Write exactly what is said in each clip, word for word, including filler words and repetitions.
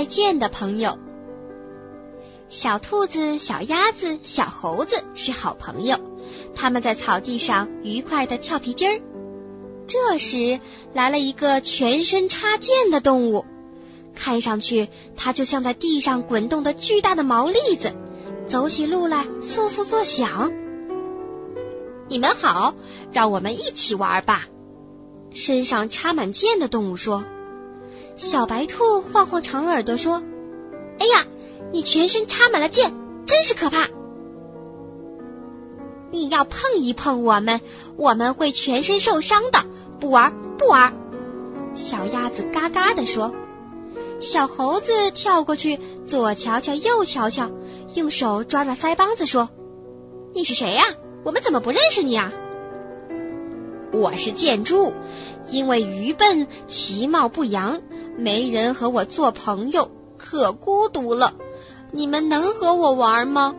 再见的朋友。小兔子、小鸭子、小猴子是好朋友，他们在草地上愉快地跳皮筋儿。这时来了一个全身插剑的动物，看上去它就像在地上滚动的巨大的毛栗子，走起路来簌簌作响。你们好，让我们一起玩吧。身上插满剑的动物说。小白兔晃晃长耳朵说，哎呀，你全身插满了剑，真是可怕。你要碰一碰我们，我们会全身受伤的，不玩不玩。小鸭子嘎嘎地说。小猴子跳过去，左瞧瞧右瞧瞧，用手抓抓腮帮子说，你是谁呀？我们怎么不认识你啊？我是箭猪，因为愚笨其貌不扬，没人和我做朋友，可孤独了。你们能和我玩吗？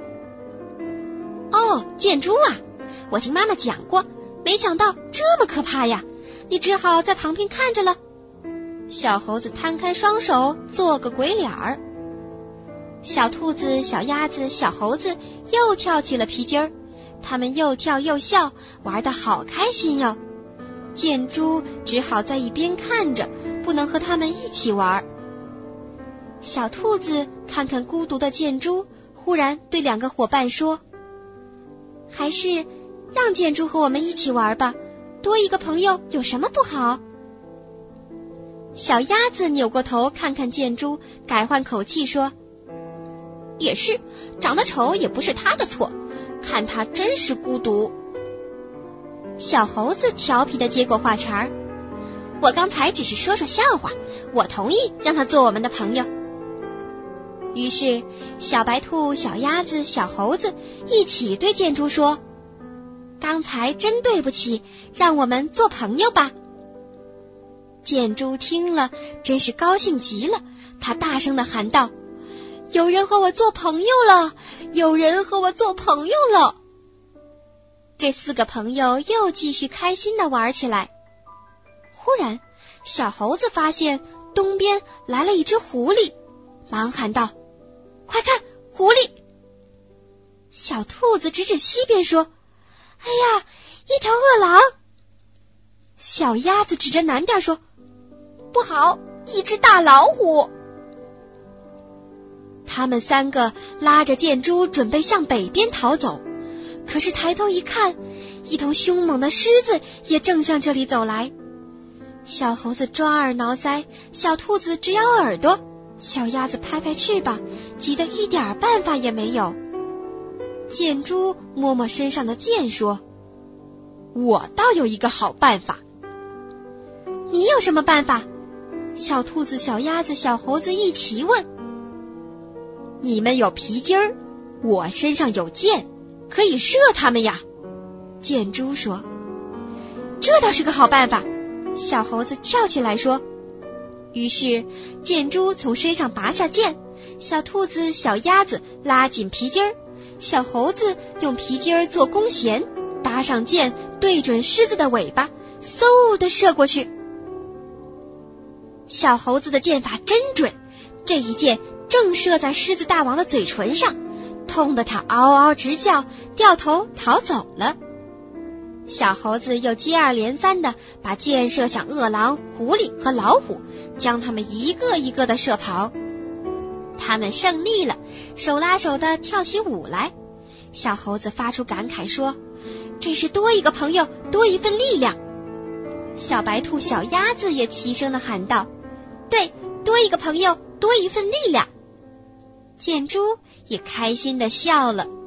哦，箭猪啊，我听妈妈讲过，没想到这么可怕呀，你只好在旁边看着了。小猴子摊开双手，做个鬼脸儿。小兔子、小鸭子、小猴子又跳起了皮筋儿，他们又跳又笑，玩得好开心哟。箭猪只好在一边看着，不能和他们一起玩。小兔子看看孤独的箭猪，忽然对两个伙伴说，还是让箭猪和我们一起玩吧，多一个朋友有什么不好？小鸭子扭过头看看箭猪，改换口气说，也是，长得丑也不是他的错，看他真是孤独。小猴子调皮地接过话茬儿，我刚才只是说说笑话，我同意让他做我们的朋友。于是小白兔、小鸭子、小猴子一起对箭猪说，刚才真对不起，让我们做朋友吧。箭猪听了真是高兴极了，他大声地喊道，有人和我做朋友了，有人和我做朋友了。这四个朋友又继续开心地玩起来。忽然小猴子发现东边来了一只狐狸，忙喊道，快看，狐狸。小兔子指指西边说，哎呀，一条饿狼。小鸭子指着南边说，不好，一只大老虎。他们三个拉着箭猪准备向北边逃走，可是抬头一看，一头凶猛的狮子也正向这里走来。小猴子抓耳挠腮，小兔子直摇耳朵，小鸭子拍拍翅膀，急得一点办法也没有。箭猪摸摸身上的箭说，我倒有一个好办法。你有什么办法？小兔子、小鸭子、小猴子一齐问。你们有皮筋儿，我身上有箭，可以射他们呀。箭猪说。这倒是个好办法，小猴子跳起来说。于是箭猪从身上拔下箭，小兔子、小鸭子拉紧皮筋儿，小猴子用皮筋儿做弓弦，搭上箭对准狮子的尾巴，嗖地射过去。小猴子的箭法真准，这一箭正射在狮子大王的嘴唇上，痛得他嗷嗷直叫，掉头逃走了。小猴子又接二连三地把箭射向饿狼、狐狸和老虎，将他们一个一个地射跑。他们胜利了，手拉手地跳起舞来。小猴子发出感慨说，这是多一个朋友，多一份力量。小白兔、小鸭子也齐声地喊道，对，多一个朋友，多一份力量。箭猪也开心地笑了。